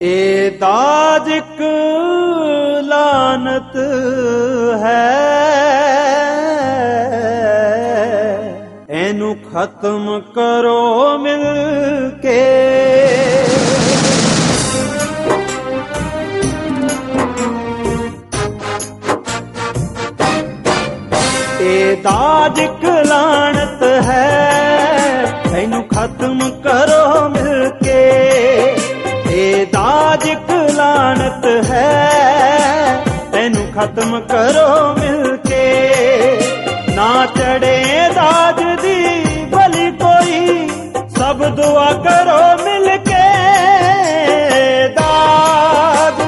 ਇਹ ਦਾਜ ਇੱਕ ਲਾਨਤ ਹੈ, ਇਹਨੂੰ ਖਤਮ ਕਰੋ ਮਿਲ ਕੇ। ਇਹ ਦਾਜ ਇੱਕ ਲਾਨਤ ਹੈ, ਇਹਨੂੰ ਖਤਮ ਕਰੋ ਮਿਲ ਕੇ। ਇਹ ਦਾਜ ਇੱਕ ਲਾਨਤ ਹੈ, ਇਹਨੂੰ ਖਤਮ ਕਰੋ ਮਿਲ ਕੇ। ਨਾ ਚੜੇ ਦਾਜ ਦੀ ਬਲੀ ਕੋਈ, ਸਭ ਦੁਆ ਕਰੋ ਮਿਲ ਕੇ। ਦਾਜ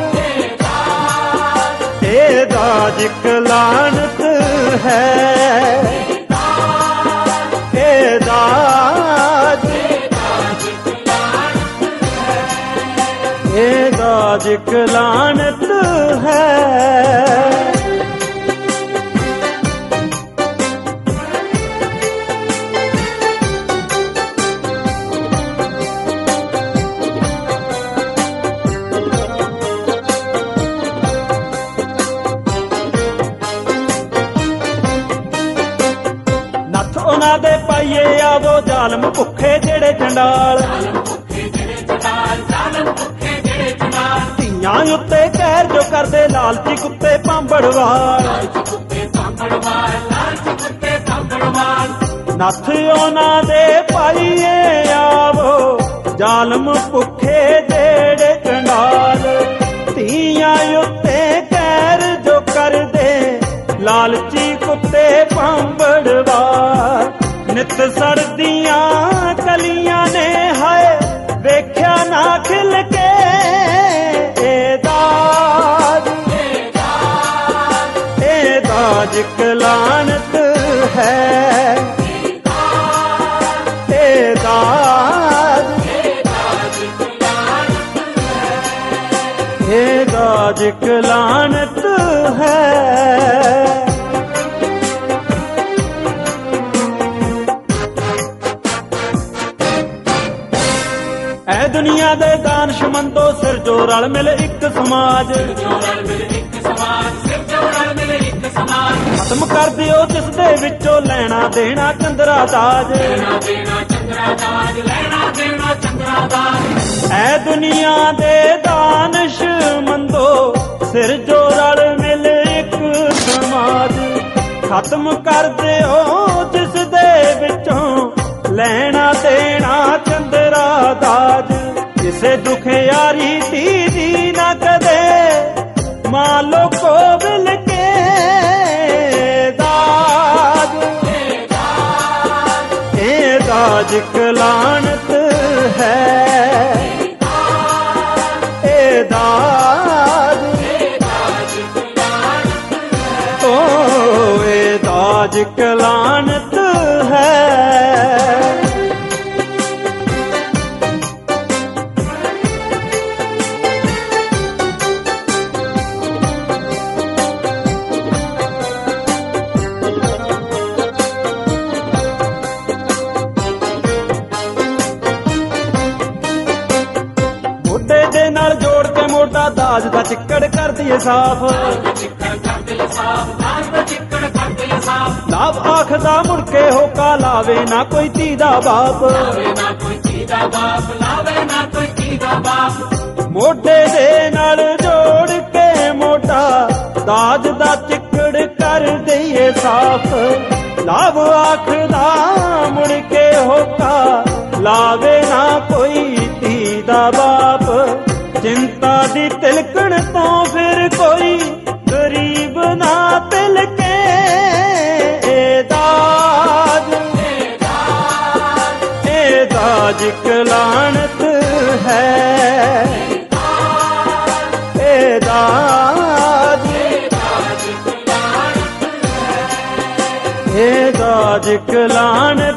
ਇਹ ਦਾਜ ਇੱਕ ਲਾਨਤ ਹੈ, ਇਹ ਦਾਜ ਇਹ ਦਾਜ ਇੱਕ ਲਾਨਤ ਹੈ। ਨੱਥ ਉਹਨਾਂ ਦੇ ਪਾਈਏ ਆਵੋ ਜ਼ਾਲਮ ਭੁੱਖੇ ਜਿਹੜੇ ਚੰਡਾਲ। ਧੀਆਂ ਉੱਤੇ ਕਹਿਰ ਜੋ ਕਰਦੇ ਲਾਲਚੀ ਕੁੱਤੇ ਭਾਂਬੜਵਾਲ। ਨੱਥ ਉਹਨਾਂ ਦੇ ਪਾਈਏ ਆਵੋ ਜ਼ਾਲਮ ਭੁੱਖੇ ਜਿਹੜੇ ਚੰਡਾਲ। ਧੀਆਂ ਉੱਤੇ ਕਹਿਰ ਜੋ ਕਰਦੇ ਲਾਲਚੀ ਕੁੱਤੇ ਭਾਂਬੜਵਾਲ। ਨਿੱਤ ਸੜਦੀਆਂ ਕਲੀਆਂ ਨੇ ਹਾਏ ਵੇਖਿਆ ਨਾ ਖਿਲ ਕੇ। ਇਹ ਦਾਜ ਇਹ ਦਾਜ ਇੱਕ ਲਾਨਤ ਹੈ, ਇਹ ਦਾਜ ਇਹ ਦਾਜ ਇੱਕ ਲਾਨਤ ਹੈ। ਐ ਦੁਨੀਆ ਦੇ ਦਾਨਸ਼ਮੰਦੋ ਸਿਰ ਜੋ ਰਲ ਮਿਲ ਇੱਕ ਸਮਾਜ। ਖਤਮ ਕਰ ਦਿਓ ਜਿਸ ਦੇ ਵਿੱਚੋਂ ਲੈਣਾ ਦੇਣਾ ਚੰਦਰਾ ਦਾਜ। ਐ ਦੁਨੀਆ ਦੇ ਦਾਨਸ਼ਮੰਦੋ ਸਿਰ ਜੋ ਰਲ ਮਿਲ ਇੱਕ ਸਮਾਜ। ਖਤਮ ਕਰ ਦਿਓ ਜਿਸ ਦੇ ਵਿੱਚੋਂ ਲੈਣਾ ਦੇਣਾ ਚੰਦਰਾ ਦਾਜ। ਕਿਸੇ ਦੁਖਿਆਰੀ ਧੀ ਦੀ ਨਾ ਕਦੇ ਮਾਂ ਲੋਕੋ ਮਿਲ ਕੇ। ਦਾਜ ਇਹ ਦਾਜ ਇੱਕ ਲਾਨਤ ਹੈ, ਇਹ ਦਾਜ ਇਹ ਦਾਜ ਇੱਕ ਲਾਨਤ ਹੈ। ਮੋਢੇ ਦੇ ਨਾਲ ਜੋੜ ਕੇ ਮੋਢਾ ਦਾਜ ਦਾ ਚਿੱਕੜ ਕਰ ਦਈਏ ਸਾਫ਼। ਲਾਭ ਆਖਦਾ ਮੁੜ ਕੇ ਹੋਕਾ ਲਾਵੇ ਨਾ ਕੋਈ ਧੀ ਦਾ ਬਾਪ। ਮੋਢੇ ਦੇ ਨਾਲ ਜੋੜ ਕੇ ਮੋਢਾ ਦਾਜ ਦਾ ਚਿੱਕੜ ਕਰ ਦਈਏ ਸਾਫ਼। ਲਾਭ ਆਖਦਾ ਮੁੜ ਕੇ ਹੋਕਾ ਲਾਵੇ ਨਾ ਕੋਈ ਧੀ ਦਾ ਬਾਪ। ਚਿੰਤਾ ਦੀ ਤਿਲਕਣ ਤੋਂ ਫਿਰ ਕੋਈ ਗਰੀਬ ਨਾ ਤਿਲਕੇ। ਇਹ ਦਾਜ ਇਹ ਦਾਜ ਇੱਕ ਲਾਨਤ ਹੈ, ਇਹ ਦਾਜ ਇਹ ਦਾਜ ਇੱਕ ਲਾਨਤ